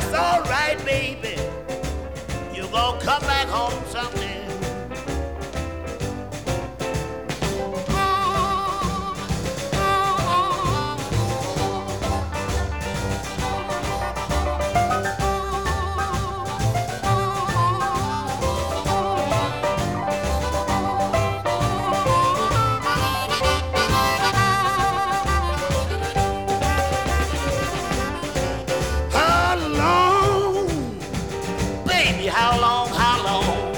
That's all right, baby. You gonna come back home someday. How long, baby? How long? How long?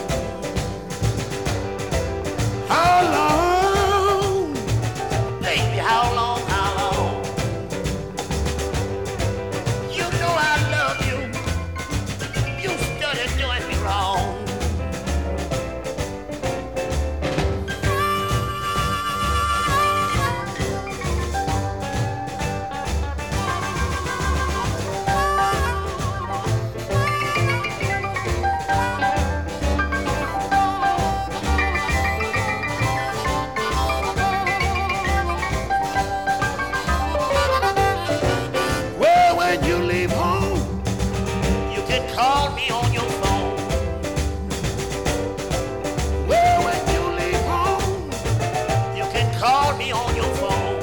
How long, baby? How long? How long? You know I love you. You started doing me wrong. Well, when you leave home, you can call me on your phone. Well, when you leave home, you can call me on your phone.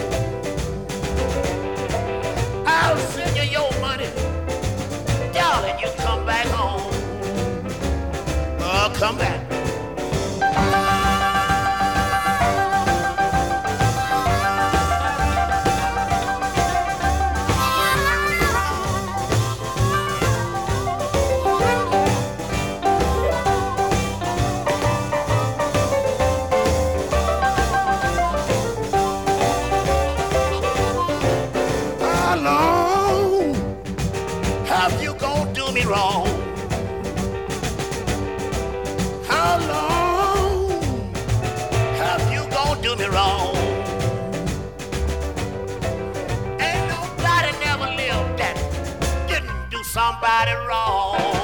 I'll send you your money, darling. You come back home. Oh, come back. How long have you gonna do me wrong? How long have you gonna do me wrong? Ain't nobody never lived that didn't do somebody wrong.